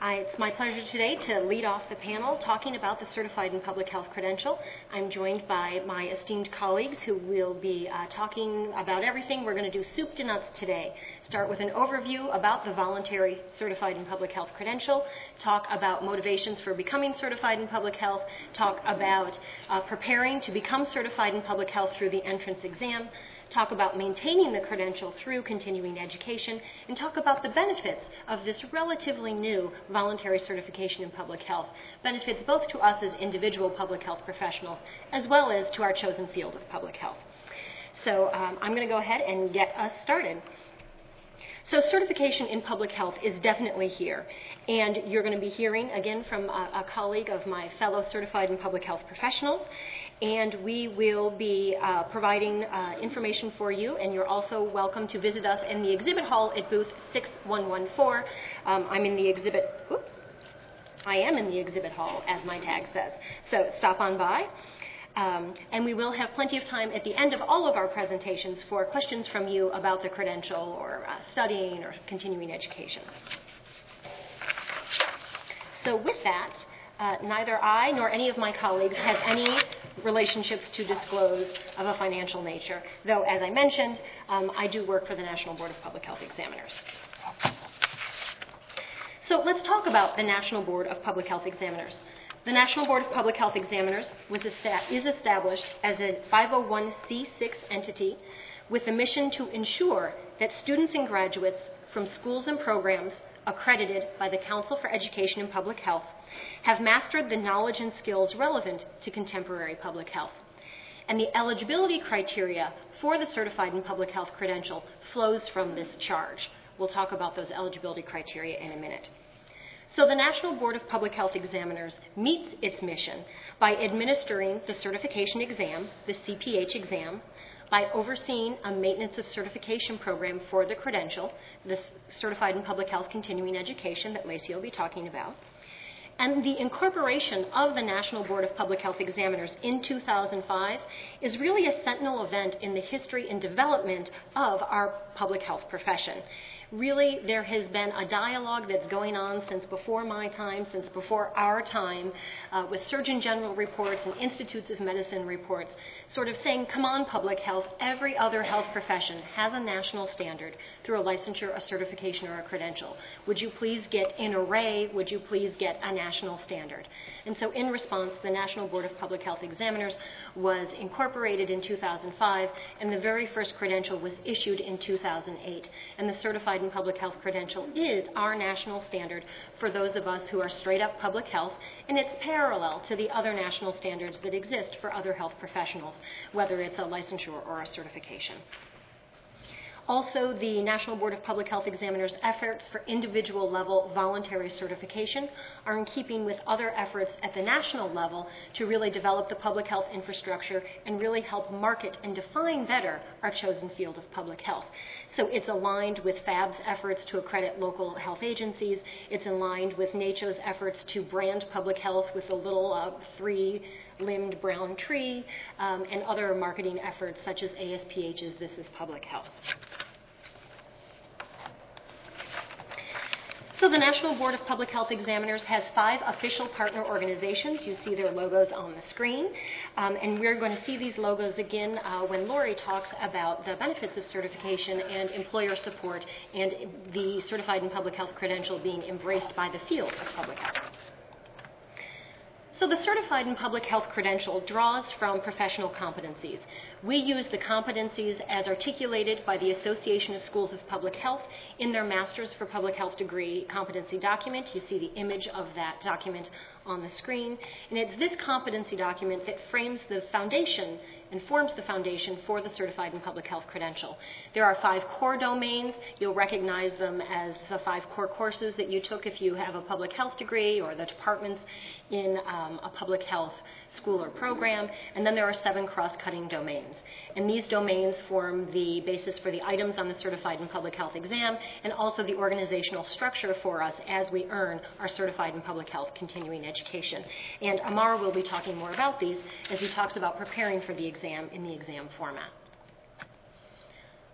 It's my pleasure today to lead off the panel talking about the Certified in Public Health credential. I'm joined by my esteemed colleagues who will be talking about everything. We're going to do soup to nuts today. Start with an overview about the voluntary Certified in Public Health credential, talk about motivations for becoming certified in public health, talk about preparing to become certified in public health through the entrance exam, talk about maintaining the credential through continuing education, and talk about the benefits of this relatively new voluntary certification in public health. Benefits both to us as individual public health professionals as well as to our chosen field of public health. So I'm going to go ahead and get us started. So certification in public health is definitely here, and you're going to be hearing again from a colleague of my fellow certified in public health professionals, and we will be providing information for you, and you're also welcome to visit us in the exhibit hall at booth 6114. I am in the exhibit hall, as my tag says, so stop on by. And we will have plenty of time at the end of all of our presentations for questions from you about the credential or studying or continuing education. So with that, neither I nor any of my colleagues have any relationships to disclose of a financial nature, though, as I mentioned, I do work for the National Board of Public Health Examiners. So let's talk about the National Board of Public Health Examiners. The National Board of Public Health Examiners is established as a 501c6 entity with a mission to ensure that students and graduates from schools and programs accredited by the Council for Education in Public Health have mastered the knowledge and skills relevant to contemporary public health. And the eligibility criteria for the Certified in Public Health credential flows from this charge. We'll talk about those eligibility criteria in a minute. So the National Board of Public Health Examiners meets its mission by administering the certification exam, the CPH exam, by overseeing a maintenance of certification program for the credential, the Certified in Public Health Continuing Education that Lacey will be talking about. And the incorporation of the National Board of Public Health Examiners in 2005 is really a seminal event in the history and development of our public health profession. Really, there has been a dialogue that's going on since before my time, since before our time, with Surgeon General reports and Institutes of Medicine reports, sort of saying, come on, public health, every other health profession has a national standard through a licensure, a certification, or a credential. Would you please get an array? Would you please get a national standard? And so in response, the National Board of Public Health Examiners was incorporated in 2005, and the very first credential was issued in 2008. And the Certified in Public Health credential is our national standard for those of us who are straight up public health, and it's parallel to the other national standards that exist for other health professionals, whether it's a licensure or a certification. Also, the National Board of Public Health Examiners' efforts for individual level voluntary certification are in keeping with other efforts at the national level to really develop the public health infrastructure and really help market and define better our chosen field of public health. So it's aligned with FAB's efforts to accredit local health agencies. It's aligned with NACCHO's efforts to brand public health with a little three-limbed brown tree, and other marketing efforts such as ASPH's This is Public Health. So the National Board of Public Health Examiners has 5 official partner organizations. You see their logos on the screen. And we're going to see these logos again when Lori talks about the benefits of certification and employer support and the Certified in Public Health credential being embraced by the field of public health. So the Certified in Public Health credential draws from professional competencies. We use the competencies as articulated by the Association of Schools of Public Health in their Masters for Public Health degree competency document. You see the image of that document on the screen. And it's this competency document that frames the foundation and forms the foundation for the Certified in Public Health credential. There are 5 core domains. You'll recognize them as the 5 core courses that you took if you have a public health degree or the departments in a public health school or program. And then there are 7 cross-cutting domains. And these domains form the basis for the items on the Certified in Public Health exam and also the organizational structure for us as we earn our Certified in Public Health continuing education. And Amar will be talking more about these as he talks about preparing for the exam in the exam format.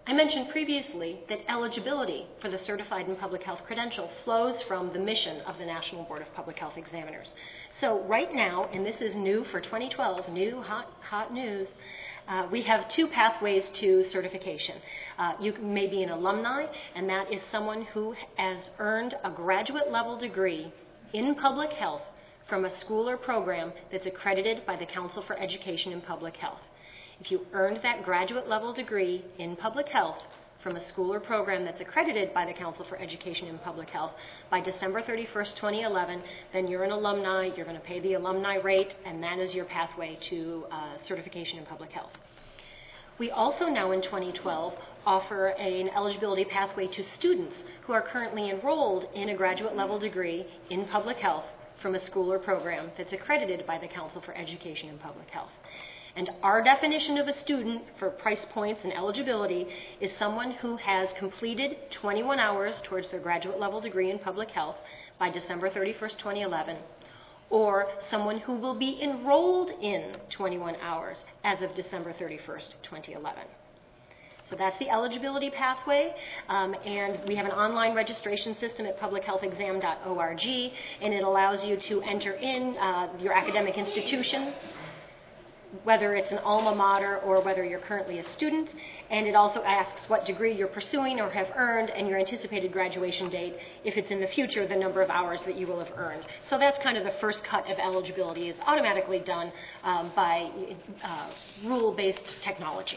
I mentioned previously that eligibility for the Certified in Public Health credential flows from the mission of the National Board of Public Health Examiners. So right now, and this is new for 2012, new hot news, we have two pathways to certification. You may be an alumni, and that is someone who has earned a graduate level degree in public health from a school or program that's accredited by the Council for Education in Public Health. If you earned that graduate level degree in public health from a school or program that's accredited by the Council for Education in Public Health by December 31st, 2011, then you're an alumni, you're going to pay the alumni rate, and that is your pathway to certification in public health. We also now in 2012 offer an eligibility pathway to students who are currently enrolled in a graduate level degree in public health from a school or program that's accredited by the Council for Education in Public Health. And our definition of a student for price points and eligibility is someone who has completed 21 hours towards their graduate level degree in public health by December 31st, 2011, or someone who will be enrolled in 21 hours as of December 31st, 2011. So that's the eligibility pathway, and we have an online registration system at publichealthexam.org, and it allows you to enter in your academic institution, whether it's an alma mater or whether you're currently a student, and it also asks what degree you're pursuing or have earned and your anticipated graduation date, if it's in the future, the number of hours that you will have earned. So that's kind of the first cut of eligibility is automatically done by rule-based technology.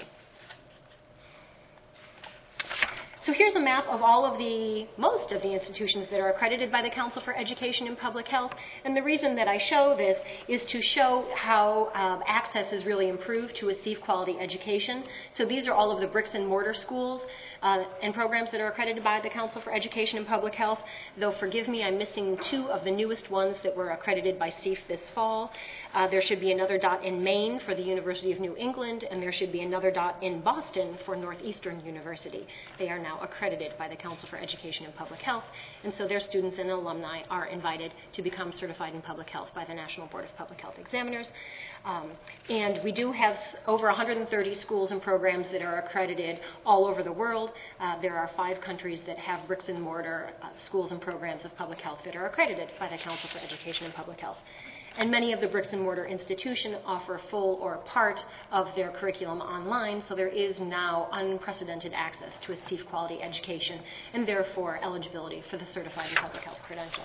So here's a map of most of the institutions that are accredited by the Council for Education in Public Health. And the reason that I show this is to show how access is really improved to a SEAF quality education. So these are all of the bricks and mortar schools and programs that are accredited by the Council for Education in Public Health. Though forgive me, I'm missing two of the newest ones that were accredited by SEAF this fall. There should be another dot in Maine for the University of New England, and there should be another dot in Boston for Northeastern University. They are now accredited by the Council for Education in Public Health, and so their students and alumni are invited to become certified in public health by the National Board of Public Health Examiners. And we do have over 130 schools and programs that are accredited all over the world. There are 5 countries that have bricks and mortar schools and programs of public health that are accredited by the Council for Education in Public Health. And many of the bricks and mortar institutions offer full or part of their curriculum online, so there is now unprecedented access to a SEAF quality education and therefore eligibility for the Certified in Public Health credential.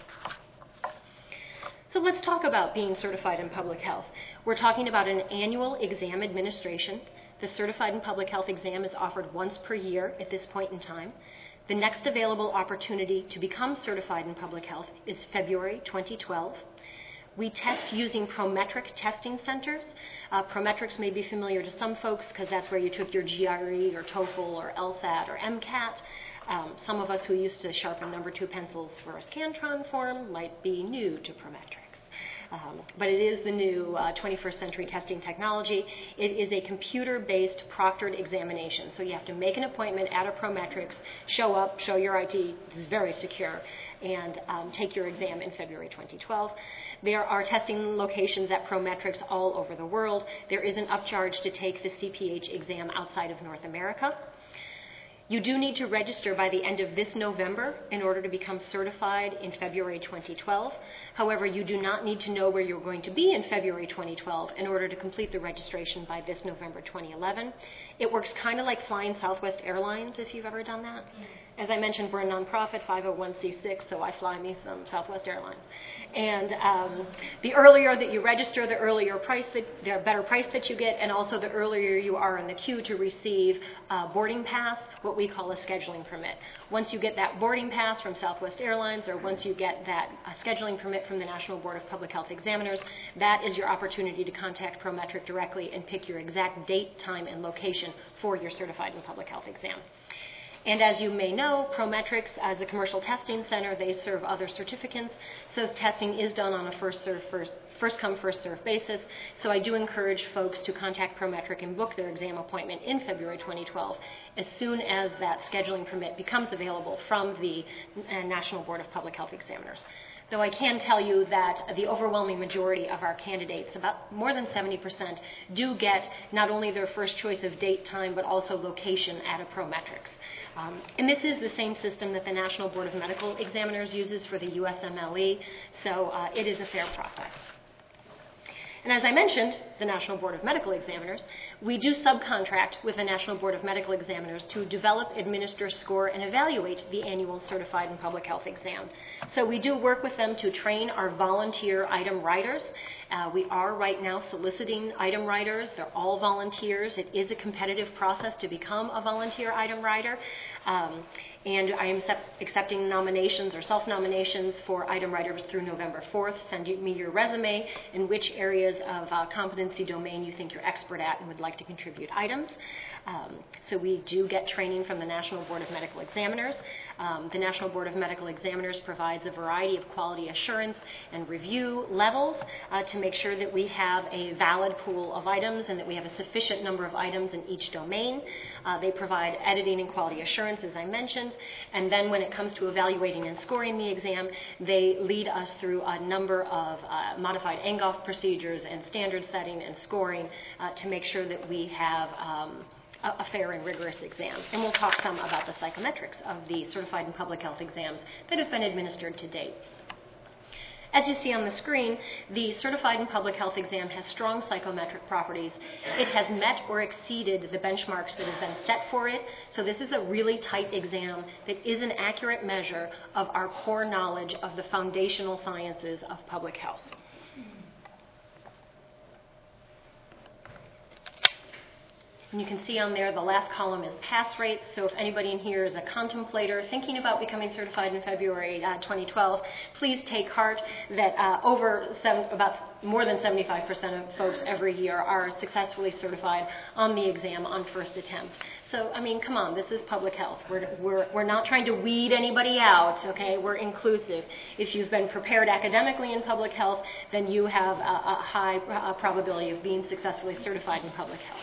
So let's talk about being certified in public health. We're talking about an annual exam administration. The Certified in Public Health exam is offered once per year at this point in time. The next available opportunity to become certified in public health is February 2012. We test using Prometric testing centers. Prometrics may be familiar to some folks because that's where you took your GRE or TOEFL or LSAT or MCAT. Some of us who used to sharpen number 2 pencils for a Scantron form might be new to Prometrics. But it is the new 21st century testing technology. It is a computer-based proctored examination. So you have to make an appointment at a Prometrics, show up, show your ID, this is very secure, and take your exam in February 2012. There are testing locations at Prometrics all over the world. There is an upcharge to take the CPH exam outside of North America. You do need to register by the end of this November in order to become certified in February 2012. However, you do not need to know where you're going to be in February 2012 in order to complete the registration by this November 2011. It works kind of like flying Southwest Airlines, if you've ever done that. As I mentioned, we're a nonprofit, 501c6, so I fly me some Southwest Airlines. And the earlier that you register, the better price that you get, and also the earlier you are in the queue to receive a boarding pass, what we call a scheduling permit. Once you get that boarding pass from Southwest Airlines, or once you get that scheduling permit from the National Board of Public Health Examiners, that is your opportunity to contact Prometric directly and pick your exact date, time, and location for your Certified in Public Health exam. And as you may know, Prometrics, as a commercial testing center, they serve other certificates, so testing is done on a first-come, first-served basis. So I do encourage folks to contact Prometric and book their exam appointment in February 2012 as soon as that scheduling permit becomes available from the National Board of Public Health Examiners. though I can tell you that the overwhelming majority of our candidates, about more than 70%, do get not only their first choice of date, time, but also location at a Prometrics. And this is the same system that the National Board of Medical Examiners uses for the USMLE, so it is a fair process. And as I mentioned, the National Board of Medical Examiners, we do subcontract with the National Board of Medical Examiners to develop, administer, score, and evaluate the annual Certified in Public Health exam. So we do work with them to train our volunteer item writers. We are right now soliciting item writers. They're all volunteers. It is a competitive process to become a volunteer item writer. And I am accepting nominations or self-nominations for item writers through November 4th. Send me your resume and which areas of competency domain you think you're expert at and would like to contribute items. So we do get training from the National Board of Medical Examiners. The National Board of Medical Examiners provides a variety of quality assurance and review levels to make sure that we have a valid pool of items and that we have a sufficient number of items in each domain. They provide editing and quality assurance, as I mentioned, and then when it comes to evaluating and scoring the exam, they lead us through a number of modified Engolf procedures and standard setting and scoring to make sure that we have a fair and rigorous exam. And we'll talk some about the psychometrics of the Certified in Public Health exams that have been administered to date. As you see on the screen, the Certified in Public Health exam has strong psychometric properties. It has met or exceeded the benchmarks that have been set for it, so this is a really tight exam that is an accurate measure of our core knowledge of the foundational sciences of public health. And you can see on there the last column is pass rates. So if anybody in here is a contemplator thinking about becoming certified in February 2012, please take heart that about more than 75% of folks every year are successfully certified on the exam on first attempt. So, I mean, come on, this is public health. We're not trying to weed anybody out, okay? We're inclusive. If you've been prepared academically in public health, then you have a high probability of being successfully certified in public health.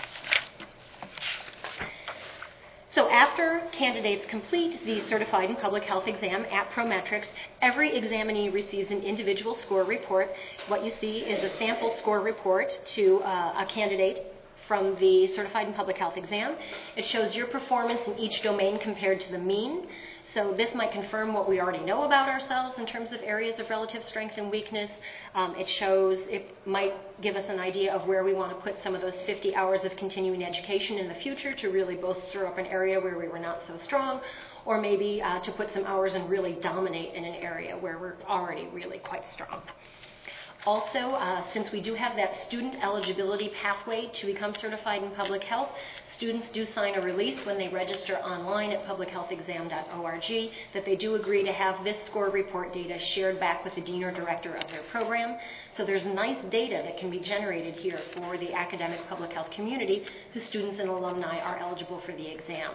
So after candidates complete the Certified in Public Health exam at Prometrics, every examinee receives an individual score report. What you see is a sample score report to a candidate from the Certified in Public Health exam. It shows your performance in each domain compared to the mean. So this might confirm what we already know about ourselves in terms of areas of relative strength and weakness. It might give us an idea of where we want to put some of those 50 hours of continuing education in the future to really bolster up an area where we were not so strong, or maybe to put some hours and really dominate in an area where we're already really quite strong. Also, since we do have that student eligibility pathway to become certified in public health, students do sign a release when they register online at publichealthexam.org that they do agree to have this score report data shared back with the dean or director of their program. So there's nice data that can be generated here for the academic public health community whose students and alumni are eligible for the exam.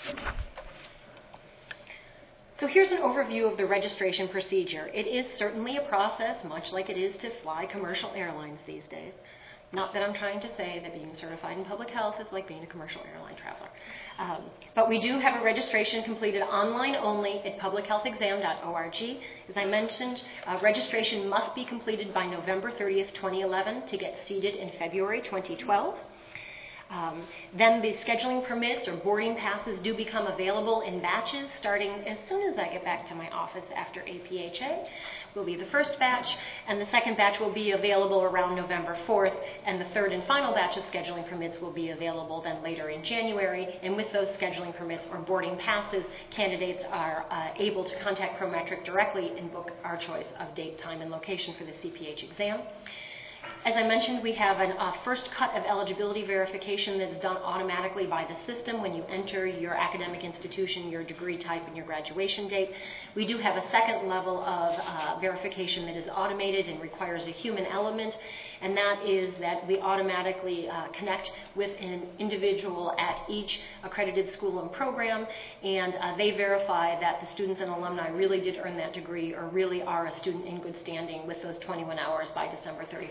So here's an overview of the registration procedure. It is certainly a process, much like it is to fly commercial airlines these days. Not that I'm trying to say that being certified in public health is like being a commercial airline traveler. But we do have a registration completed online only at publichealthexam.org. As I mentioned, registration must be completed by November 30th, 2011 to get seated in February 2012. Then the scheduling permits or boarding passes do become available in batches starting as soon as I get back to my office after APHA. Will be the first batch, and the second batch will be available around November 4th, and the third and final batch of scheduling permits will be available then later in January. And with those scheduling permits or boarding passes, candidates are able to contact Prometric directly and book our choice of date, time, and location for the CPH exam. As I mentioned, we have a first cut of eligibility verification that is done automatically by the system when you enter your academic institution, your degree type, and your graduation date. We do have a second level of verification that is automated and requires a human element, and that is that we automatically connect with an individual at each accredited school and program, and they verify that the students and alumni really did earn that degree or really are a student in good standing with those 21 hours by December 31st,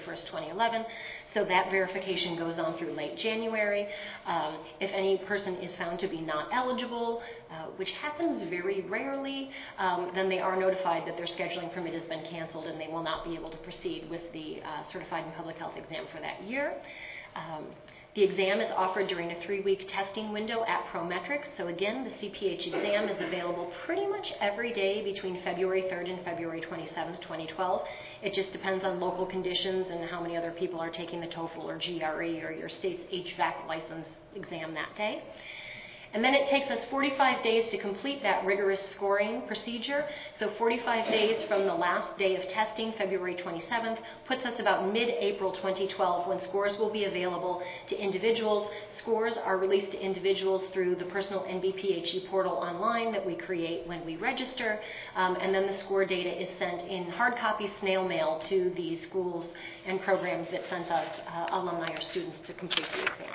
2011. So that verification goes on through late January. If any person is found to be not eligible, which happens very rarely, then they are notified that their scheduling permit has been canceled and they will not be able to proceed with the Certified in Public Health exam for that year. The exam is offered during a 3-week testing window at Prometric. So again, the CPH exam is available pretty much every day between February 3rd and February 27th, 2012. It just depends on local conditions and how many other people are taking the TOEFL or GRE or your state's HVAC license exam that day. And then it takes us 45 days to complete that rigorous scoring procedure. So 45 days from the last day of testing, February 27th, puts us about mid-April 2012 when scores will be available to individuals. Scores are released to individuals through the personal NBPHE portal online that we create when we register. And then the score data is sent in hard copy snail mail to the schools and programs that sent us alumni or students to complete the exam.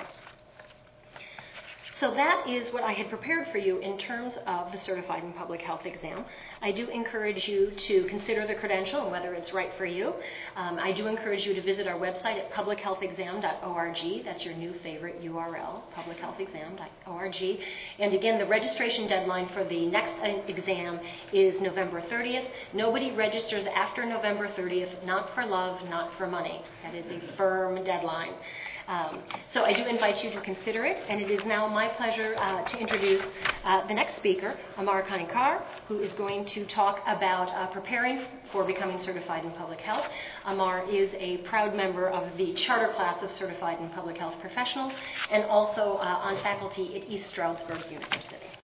So that is what I had prepared for you in terms of the Certified in Public Health exam. I do encourage you to consider the credential and whether it's right for you. I do encourage you to visit our website at publichealthexam.org. That's your new favorite URL, publichealthexam.org. And again, the registration deadline for the next exam is November 30th. Nobody registers after November 30th, not for love, not for money. That is a firm deadline. So I do invite you to consider it, and it is now my pleasure to introduce the next speaker, Amar Kanikar, who is going to talk about preparing for becoming certified in public health. Amar is a proud member of the charter class of certified in public health professionals and also on faculty at East Stroudsburg University.